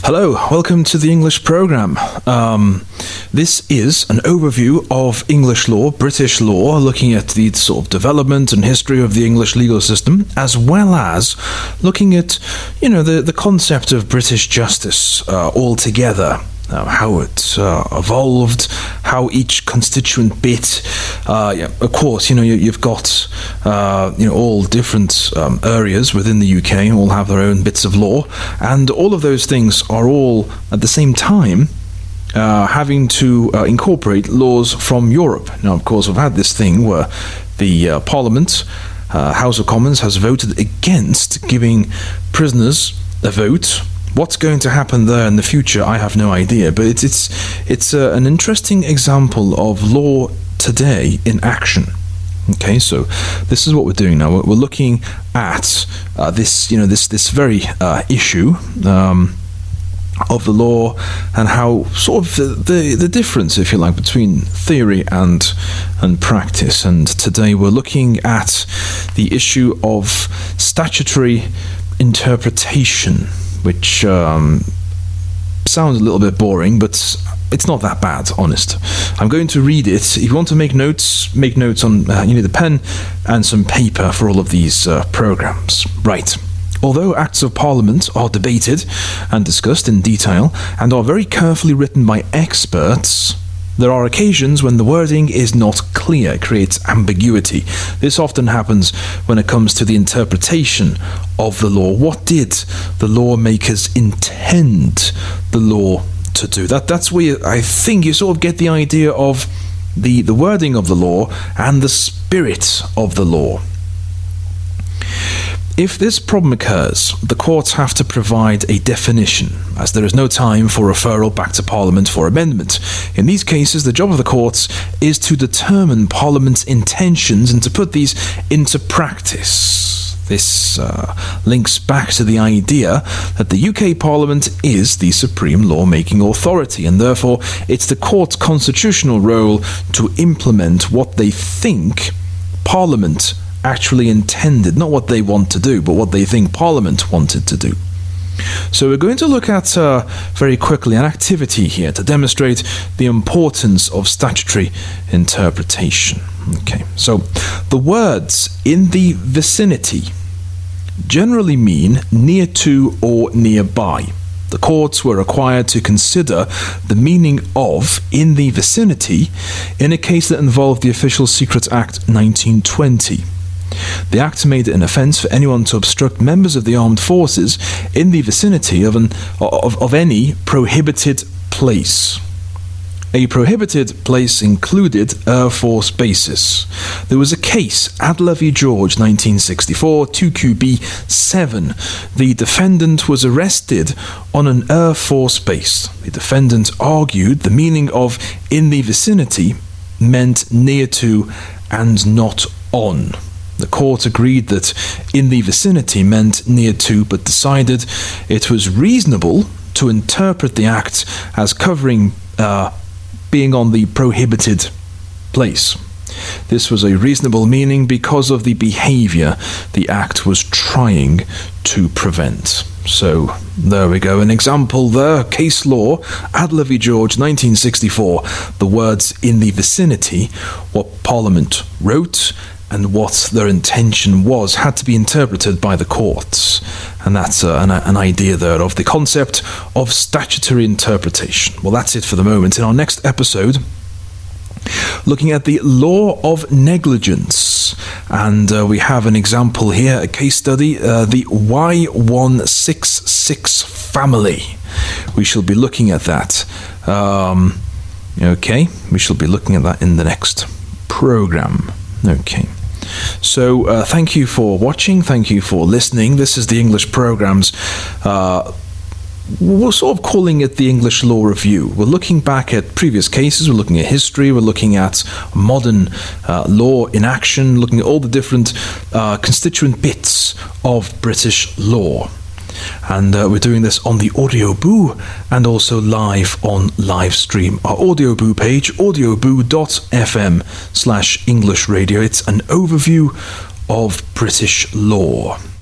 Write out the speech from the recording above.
Hello, welcome to the English program. This is an overview of English law, British law, looking at the sort of development and history of the English legal system, as well as looking at, the concept of British justice altogether. How it evolved, how each constituent bit, of course, you've got, all different areas within the UK, all have their own bits of law, and all of those things are all, at the same time, having to incorporate laws from Europe. Now, of course, we've had this thing where the Parliament, House of Commons, has voted against giving prisoners a vote. What's going to happen there in the future, I have no idea. But it's an interesting example of law today in action. Okay, so this is what we're doing now. We're looking at this very issue of the law and how sort of the difference, if you like, between theory and practice. And today we're looking at the issue of statutory interpretation, which sounds a little bit boring, but it's not that bad, honest. I'm going to read it. If you want to make notes on, you need a pen and some paper for all of these programs. Right. Although Acts of Parliament are debated and discussed in detail and are very carefully written by experts, there are occasions when the wording is not clear, creates ambiguity. This often happens when it comes to the interpretation of the law. What did the lawmakers intend the law to do? That's where I think you sort of get the idea of the wording of the law and the spirit of the law. If this problem occurs, the courts have to provide a definition, as there is no time for referral back to Parliament for amendment. In these cases, the job of the courts is to determine Parliament's intentions and to put these into practice. This links back to the idea that the UK Parliament is the supreme lawmaking authority, and therefore it's the court's constitutional role to implement what they think Parliament actually intended, not what they want to do, but what they think Parliament wanted to do. So we're going to look at very quickly an activity here to demonstrate the importance of statutory interpretation. Okay, so the words in the vicinity generally mean near to or nearby. The courts were required to consider the meaning of in the vicinity in a case that involved the Official Secrets Act 1920. The Act made it an offence for anyone to obstruct members of the armed forces in the vicinity of any prohibited place. A prohibited place included Air Force bases. There was a case, Adler v. George, 1964, 2QB 7. The defendant was arrested on an Air Force base. The defendant argued the meaning of in the vicinity meant near to and not on. The court agreed that in the vicinity meant near to, but decided it was reasonable to interpret the Act as covering being on the prohibited place. This was a reasonable meaning because of the behaviour the Act was trying to prevent. So, there we go. An example there, case law, Adler v. George, 1964. The words in the vicinity, what Parliament wrote, and what their intention was, had to be interpreted by the courts. And that's an idea there of the concept of statutory interpretation. Well, that's it for the moment. In our next episode, looking at the law of negligence. And we have an example here, a case study, the Y166 family. We shall be looking at that. Okay, we shall be looking at that in the next program. Okay. So thank you for watching, thank you for listening. This is the English programs. We're sort of calling it the English Law Review. We're looking back at previous cases, we're looking at history, we're looking at modern law in action, looking at all the different constituent bits of British law. And we're doing this on the Audioboo and also live on live stream. Our Audioboo page, audioboo.fm/English Radio. It's an overview of British law.